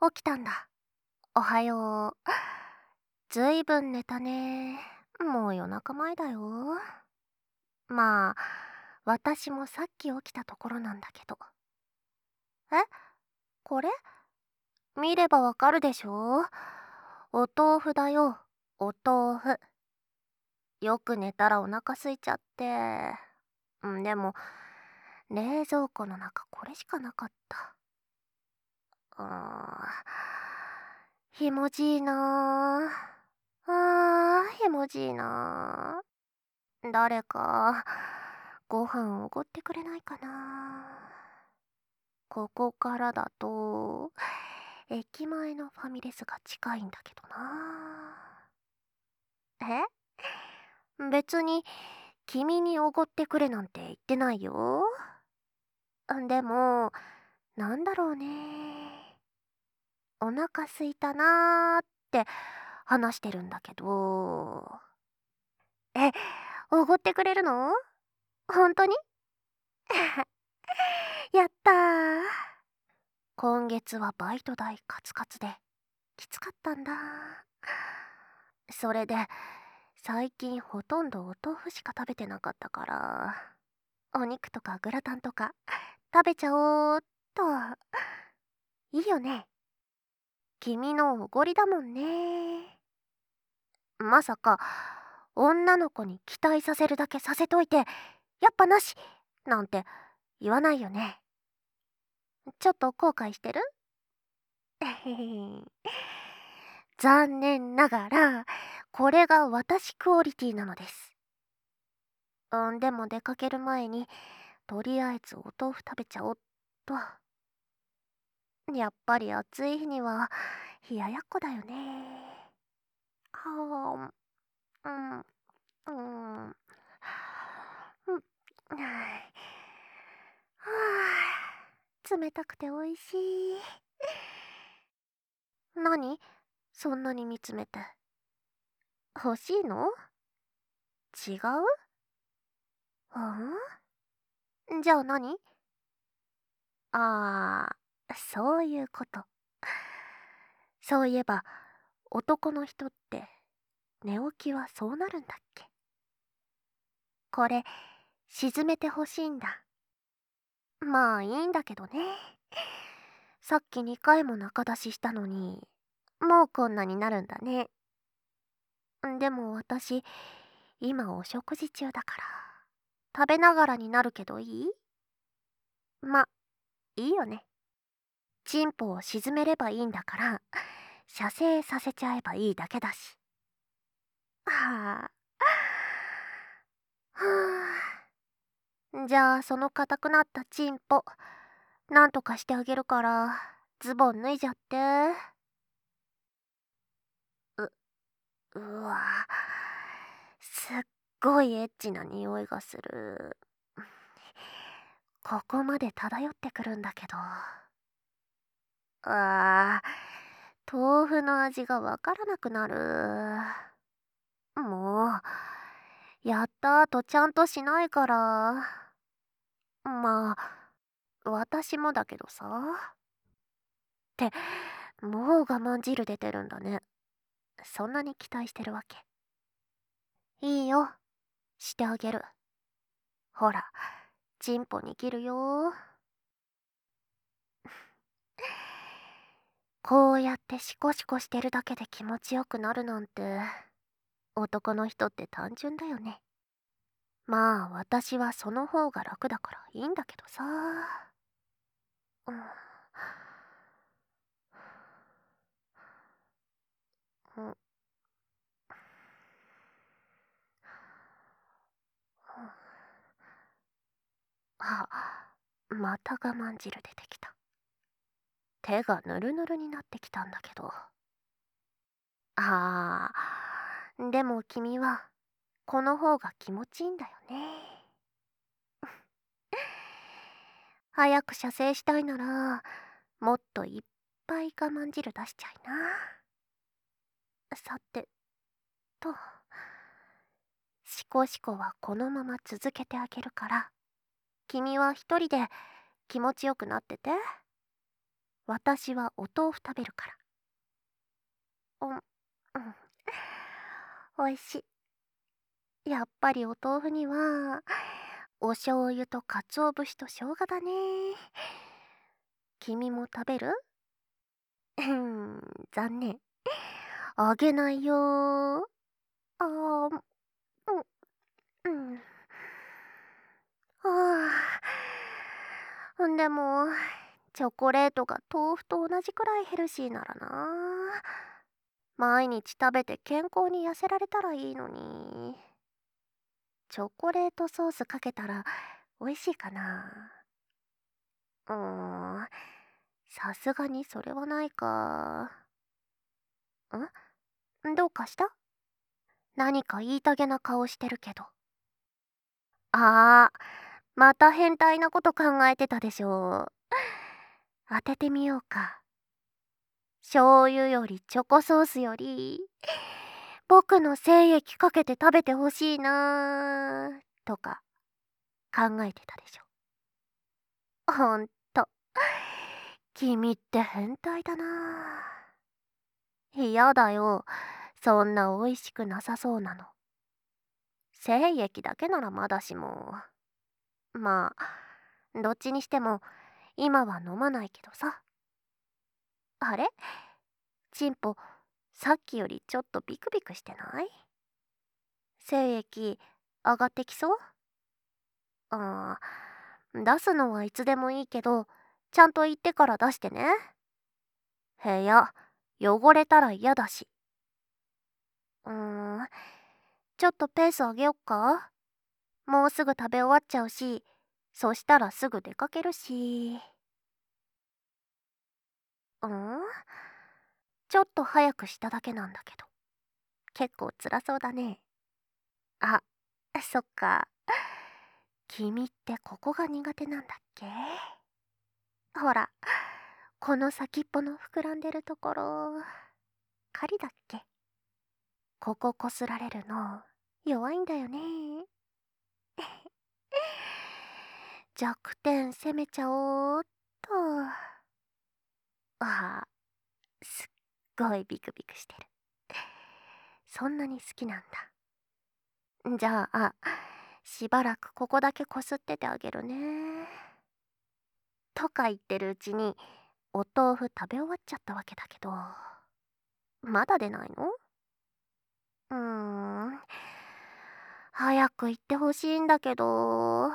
起きたんだ。おはよう。ずいぶん寝たね。もう夜中前だよ。まあ、私もさっき起きたところなんだけど。え、これ見ればわかるでしょ。お豆腐だよ、お豆腐。よく寝たらお腹空いちゃって。でも、冷蔵庫の中これしかなかった。うーん。ひもじいなひもじいな誰か、ご飯おごってくれないかな。ここからだと、駅前のファミレスが近いんだけどな。別に、君におごってくれなんて言ってないよ。でも、なんだろうね。お腹すいたなーって話してるんだけど。え、おごってくれるの？本当に？やったー。今月はバイト代カツカツできつかったんだ。それで最近ほとんどお豆腐しか食べてなかったから、お肉とかグラタンとか食べちゃおうっと。いいよね。君のおごりだもんね。まさか女の子に期待させるだけさせといてやっぱなしなんて言わないよね。ちょっと後悔してる？残念ながらこれが私クオリティなのです。でも出かける前にとりあえずお豆腐食べちゃおっと。やっぱり暑い日には冷ややっこだよね。はあ、うん、うん、うん、はあ、冷たくておいしい。何？そんなに見つめて。欲しいの？違う？じゃあ何？ああ、そういうこと。そういえば、男の人って寝起きはそうなるんだっけ？これ、沈めてほしいんだ。まあいいんだけどね。さっき2回も中出ししたのに、もうこんなになるんだね。でも私、今お食事中だから、食べながらになるけどいい？ま、いいよね。チンポを沈めればいいんだから、射精させちゃえばいいだけだし。はあ、はあ。じゃあその硬くなったチンポ、なんとかしてあげるから、ズボン脱いじゃって。うわ、すっごいエッチな匂いがする。ここまで漂ってくるんだけど。あ豆腐の味がわからなくなる。もう、やった後ちゃんとしないから。まあ、私もだけどさ。って、もう我慢汁出てるんだね。そんなに期待してるわけ？いいよ、してあげる。ほら、チンポ握るよ。こうやってシコシコしてるだけで気持ちよくなるなんて、男の人って単純だよね。まあ私はその方が楽だからいいんだけどさ。うん、うん、あ、また我慢汁出てきた。手がヌルヌルになってきたんだけど。あでも君はこの方が気持ちいいんだよね。早く射精したいならもっといっぱい我慢汁出しちゃいな。さてと、シコシコはこのまま続けてあげるから、君は一人で気持ちよくなってて。 私はお豆腐食べるから。おいしい。やっぱりお豆腐には、お醤油と鰹節と生姜だね。君も食べる？残念。あげないよー。あー、うん、うん。はあ。でも、チョコレートが豆腐と同じくらいヘルシーならな。毎日食べて健康に痩せられたらいいのに。チョコレートソースかけたら美味しいかな。うーん、さすがにそれはないか。どうかした？何か言いたげな顔してるけど。あー、また変態なこと考えてたでしょ。当ててみようか。醤油よりチョコソースより、僕の精液かけて食べてほしいなーとか考えてたでしょ。ほんと、君って変態だな。嫌だよ、そんな美味しくなさそうなの。精液だけならまだしも。まあ、どっちにしても今は飲まないけどさ。あれ？チンポ、さっきよりちょっとビクビクしてない？精液上がってきそう？あ出すのはいつでもいいけど、ちゃんと言ってから出してね。部屋、汚れたら嫌だし。うーん、ちょっとペース上げよっか？もうすぐ食べ終わっちゃうし、そしたらすぐ出かけるし。うん？ちょっと早くしただけなんだけど。結構辛そうだね。あ、そっか。君ってここが苦手なんだっけ？ほら、この先っぽの膨らんでるところ、狩りだっけ？こここすられるの弱いんだよね。弱点攻めちゃおうっと。あ、すっごいビクビクしてる。そんなに好きなんだ。じゃあ、しばらくここだけこすっててあげるね。とか言ってるうちに、お豆腐食べ終わっちゃったわけだけど、まだ出ないの？うーん、早く行ってほしいんだけど。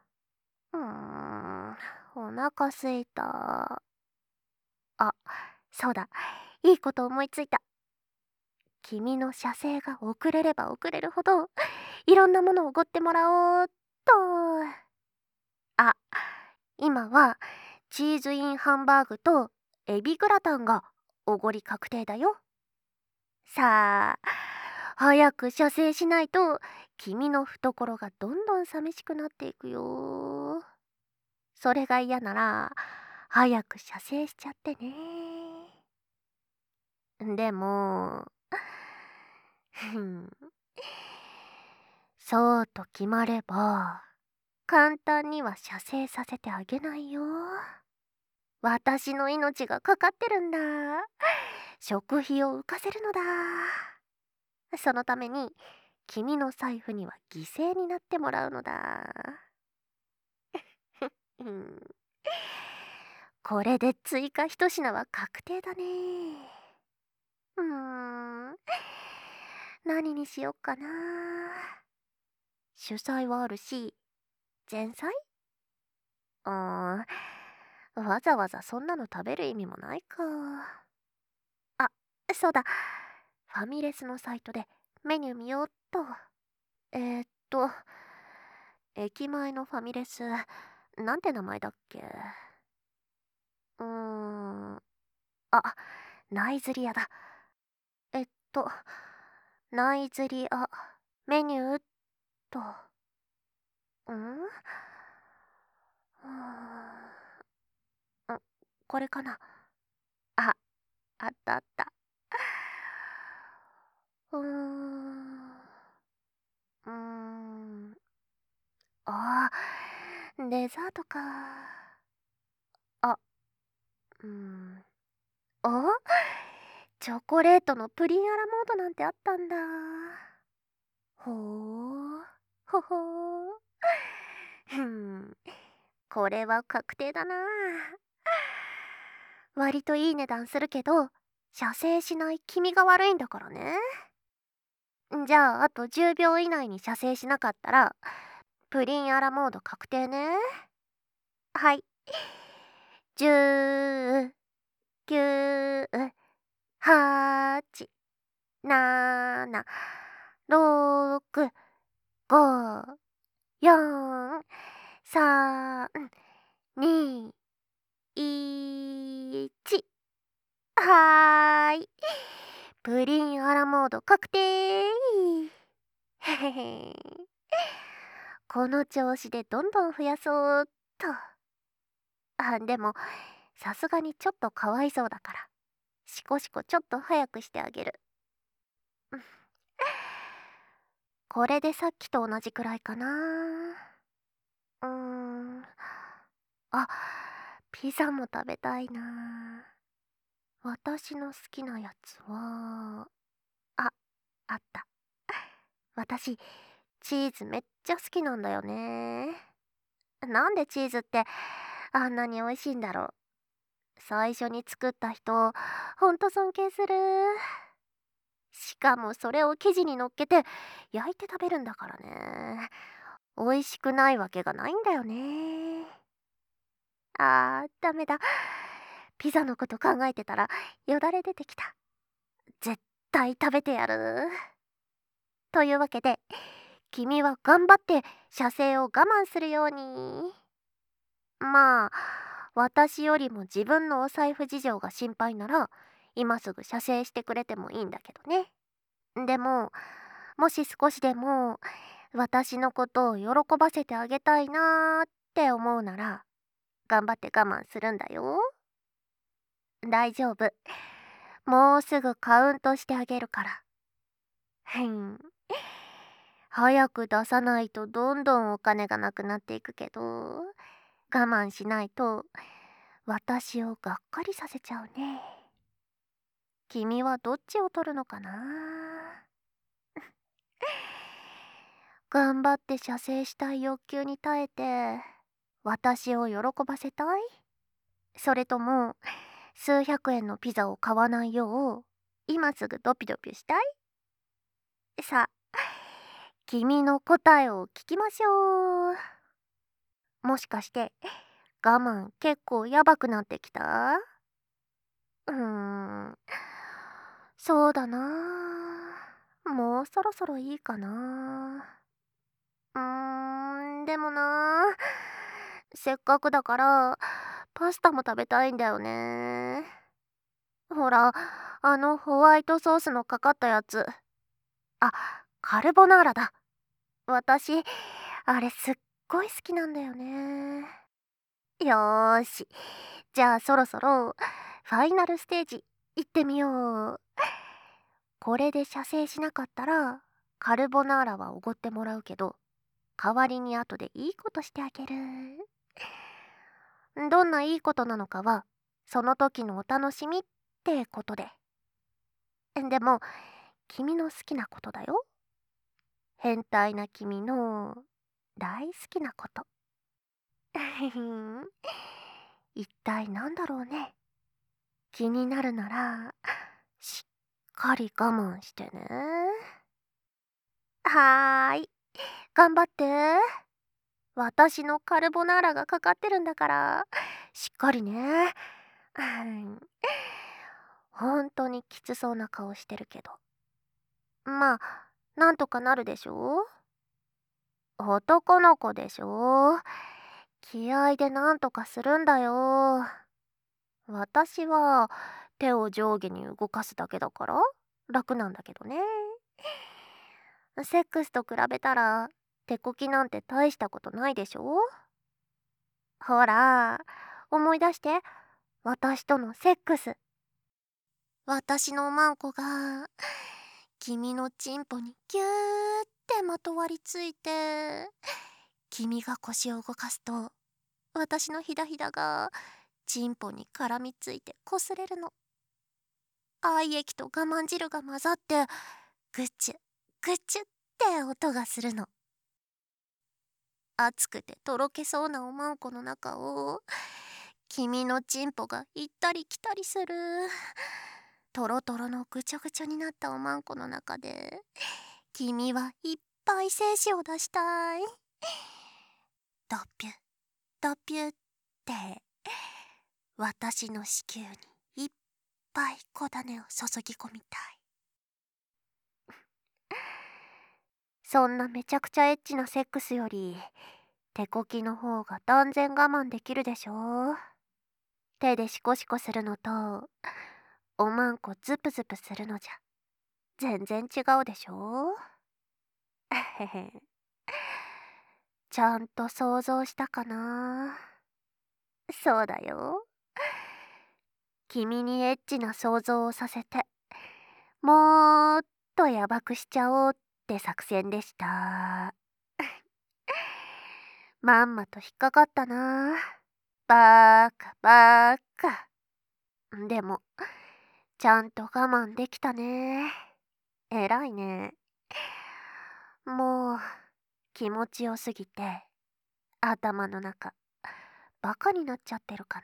お腹すいた。あ、そうだ。いいこと思いついた。君の射精が遅れれば遅れるほど、いろんなものをおごってもらおうっと。あ、今はチーズインハンバーグとエビグラタンがおごり確定だよ。さあ、早く射精しないと君の懐がどんどん寂しくなっていくよ。それが嫌なら早く射精しちゃってね。でも、ふん、そうと決まれば簡単には射精させてあげないよ。私の命がかかってるんだ。食費を浮かせるのだ。そのために君の財布には犠牲になってもらうのだ。うん、これで追加一品は確定だね。うーん、何にしよっかな。主菜はあるし、前菜？わざわざそんなの食べる意味もないか。あ、そうだ。ファミレスのサイトでメニュー見ようっと。えーっと、駅前のファミレス、なんて名前だっけ？うーん、あ、ナイズリアだ。えっと、ナイズリア、メニューっと。んんこれかな？あ、あったあった。うーん、うーん、あデザートか。あ、 うーん。あ、チョコレートのプリンアラモードなんてあったんだ。ほう、ほほう。ふん、これは確定だな。割といい値段するけど、射精しない君が悪いんだからね。じゃあ、あと10秒以内に射精しなかったら、プリンアラモード確定ね。はい。10、9、8、7、6、5、4、3、2、1。はーい。プリンアラモード確定。へへへ。この調子でどんどん増やそうっと。でも、さすがにちょっとかわいそうだから、シコシコちょっと早くしてあげる。うん、これでさっきと同じくらいかな。うーん。あ、ピザも食べたいな。私の好きなやつは、あ、あった。私、チーズめっちゃ好きなんだよね。なんでチーズってあんなに美味しいんだろう。最初に作った人、ほんと尊敬する。しかもそれを生地に乗っけて焼いて食べるんだからね。美味しくないわけがないんだよね。ダメだ。ピザのこと考えてたらよだれ出てきた。絶対食べてやる。というわけで、君は頑張って射精を我慢するように。まあ、私よりも自分のお財布事情が心配なら、今すぐ射精してくれてもいいんだけどね。でも、もし少しでも私のことを喜ばせてあげたいなーって思うなら、頑張って我慢するんだよ。大丈夫。もうすぐカウントしてあげるから。ふん。早く出さないとどんどんお金がなくなっていくけど、我慢しないと私をがっかりさせちゃうね。君はどっちを取るのかな。頑張って射精したい欲求に耐えて、私を喜ばせたい？それとも、数百円のピザを買わないよう、今すぐドピドピしたい？さあ、君の答えを聞きましょう。もしかして、我慢結構やばくなってきた？うーん、そうだな。もうそろそろいいかな。でもな、せっかくだから、パスタも食べたいんだよね。ほら、あのホワイトソースのかかったやつ。あ、カルボナーラだ。私、あれすっごい好きなんだよね。よーし。じゃあそろそろ、ファイナルステージ、行ってみよう。これで射精しなかったら、カルボナーラはおごってもらうけど、代わりに後でいいことしてあげる。どんないいことなのかは、その時のお楽しみってことで。でも、君の好きなことだよ。変態な君の大好きなこと。一体なんだろうね。気になるなら、しっかり我慢してね。はーい、頑張って。私のカルボナーラがかかってるんだから、しっかりね。うん、本当にきつそうな顔してるけど。まあ、なんとかなるでしょ？男の子でしょ？気合でなんとかするんだよ。私は手を上下に動かすだけだから楽なんだけどね。セックスと比べたら手こきなんて大したことないでしょ？ほら、思い出して。私とのセックス。私のマンコが君のチンポにギューってまとわりついて、君が腰を動かすと私のひだひだがチンポに絡みついて擦れるの。愛液と我慢汁が混ざってぐちゅぐちゅって音がするの。熱くてとろけそうなおまんこの中を君のチンポが行ったり来たりする。トロトロのぐちょぐちょになったおまんこの中で君はいっぱい精子を出したい。ドピュドピュって私の子宮にいっぱい小種を注ぎ込みたい。そんなめちゃくちゃエッチなセックスより手こきの方が断然我慢できるでしょ。手でシコシコするのとおまんこズプズプするのじゃ全然違うでしょ。へへ、ちゃんと想像したかな。そうだよ。君にエッチな想像をさせてもっとやばくしちゃおうって作戦でした。まんまと引っかかったな。バーカバーカ。でもちゃんと我慢できたね。偉いね。もう気持ちよすぎて頭の中バカになっちゃってるか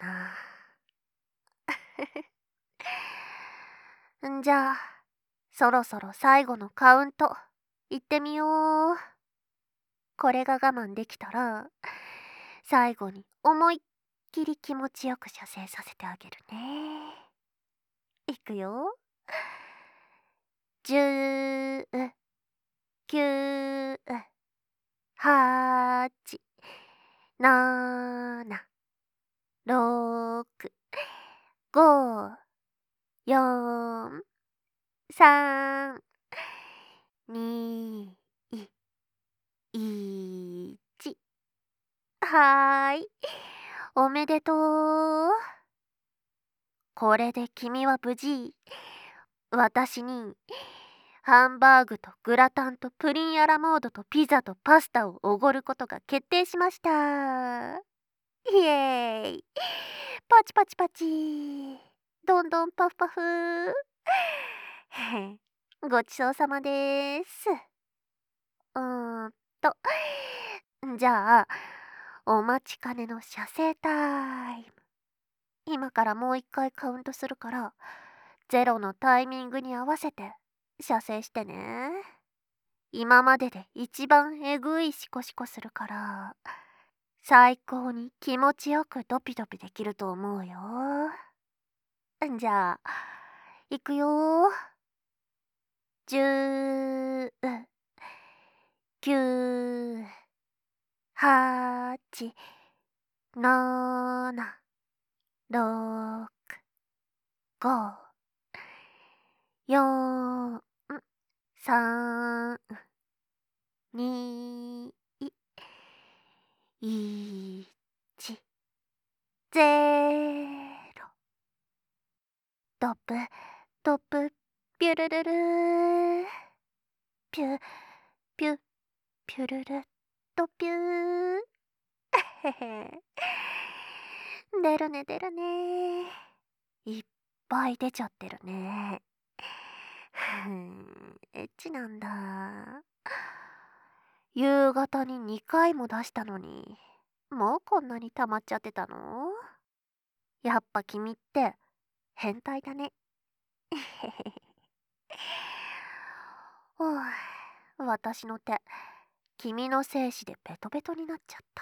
な。じゃあそろそろ最後のカウント行ってみよう。これが我慢できたら最後に思いっきり気持ちよく射精させてあげるね。いくよ。10、9、8、7、6、5、4、3、2、1。はーい。おめでとう。これで君は無事、私にハンバーグとグラタンとプリンアラモードとピザとパスタをおごることが決定しました。イエーイ。パチパチパチ。どんどんパフパフ。ごちそうさまです。うーんと、じゃあ、お待ちかねの射精タイム。今からもう一回カウントするから、ゼロのタイミングに合わせて射精してね。今までで一番えぐいシコシコするから、最高に気持ちよくドピドピできると思うよ。じゃあ、いくよ。10、9、8、7、6、5、4、3、2、1、0。トップ、トップ、ピュルルルー。ピュ、ピュ、ピュルル、とピュー。へへ。出るね、出るね。いっぱい出ちゃってるね。エッチなんだ。夕方に2回も出したのに、もうこんなに溜まっちゃってたの？やっぱ君って変態だね。ふう、私の手、君の精子でベトベトになっちゃった。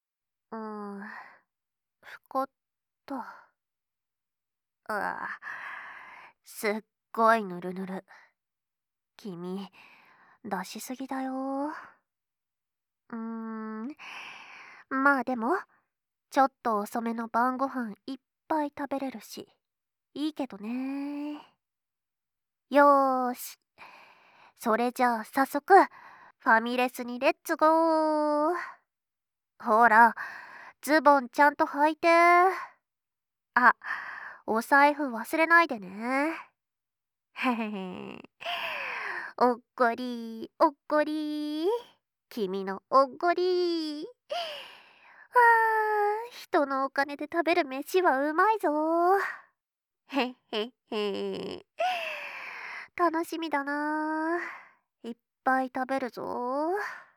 ふこっと。うわ、すっごいぬるぬる。君、出しすぎだよ。まあでも、ちょっと遅めの晩ご飯いっぱい食べれるし、いいけどね。よーし。それじゃあ早速、ファミレスにレッツゴー。ほら、ズボンちゃんと履いて。あ、お財布忘れないでね。へへへ。おっこり、おっこり。君のおっこり。は人のお金で食べる飯はうまいぞ。へっへっへ。楽しみだな。いっぱい食べるぞ。